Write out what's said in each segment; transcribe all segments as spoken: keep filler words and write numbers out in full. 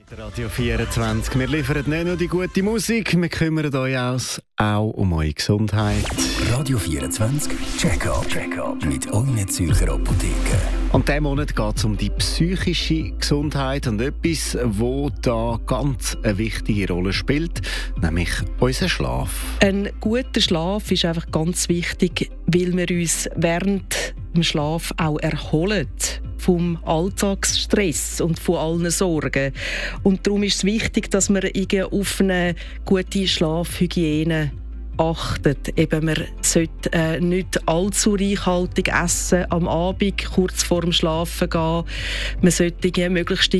Radio vierundzwanzig. Wir liefern nicht nur die gute Musik, wir kümmern euch auch um eure Gesundheit. Radio vierundzwanzig Check-up Check mit euren Zürcher Apotheken. Und diesen Monat geht es um die psychische Gesundheit und etwas, wo da ganz eine wichtige Rolle spielt, nämlich unser Schlaf. Ein guter Schlaf ist einfach ganz wichtig, weil wir uns während dem Schlaf auch erholen vom Alltagsstress und von allen Sorgen. Und darum ist es wichtig, dass wir auf eine gute Schlafhygiene achtet. Eben, man sollte äh, nicht allzu reichhaltig essen am Abend, kurz vor dem Schlafen gehen. Man sollte möglichst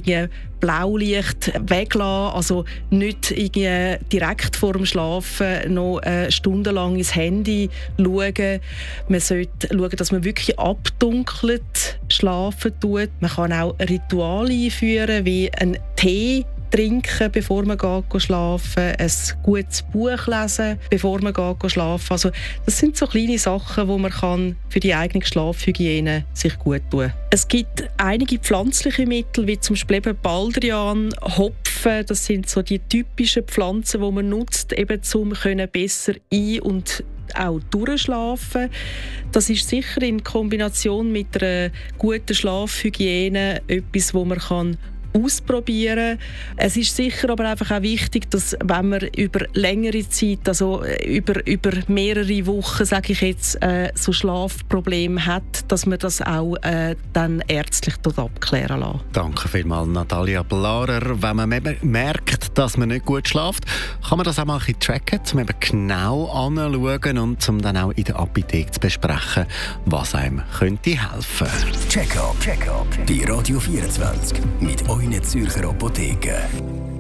Blaulicht weglassen, also nicht direkt vor dem Schlafen noch äh, stundenlang ins Handy schauen. Man sollte schauen, dass man wirklich abdunkelt schlafen tut. Man kann auch Rituale einführen, wie einen Tee trinken, bevor man geht schlafen, ein gutes Buch lesen, bevor man geht schlafen. Also das sind so kleine Sachen, die man kann für die eigene Schlafhygiene sich gut tun kann. Es gibt einige pflanzliche Mittel, wie zum Beispiel eben Baldrian, Hopfen. Das sind so die typischen Pflanzen, die man nutzt, eben um besser ein- und auch durchschlafen. Das ist sicher in Kombination mit einer guten Schlafhygiene etwas, wo man kann ausprobieren. Es ist sicher aber einfach auch wichtig, dass wenn man über längere Zeit, also über, über mehrere Wochen, sage ich jetzt, äh, so Schlafprobleme hat, dass man das auch äh, dann ärztlich dort abklären lässt. Danke vielmals, Natalia Blarer. Wenn man merkt, dass man nicht gut schläft, kann man das auch mal ein bisschen tracken, um eben genau anzuschauen und um dann auch in der Apotheke zu besprechen, was einem könnte helfen. Check-up, Check-up. Die Radio vierundzwanzig mit euren Zürcher Apotheken.